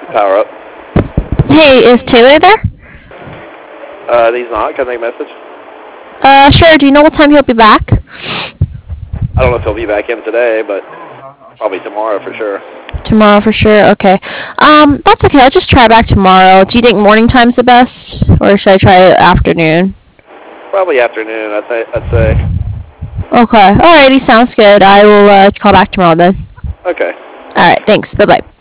Power up. Hey, is Taylor there? He's not. Can I take a message? Sure. Do you know what time he'll be back? I don't know if he'll be back in today, but probably tomorrow for sure. Tomorrow for sure. Okay. That's okay. I'll just try back tomorrow. Do you think morning time's the best, or should I try afternoon? Probably afternoon, I'd say. Okay. Alrighty. Sounds good. I will call back tomorrow then. Okay. Alright. Thanks. Bye bye.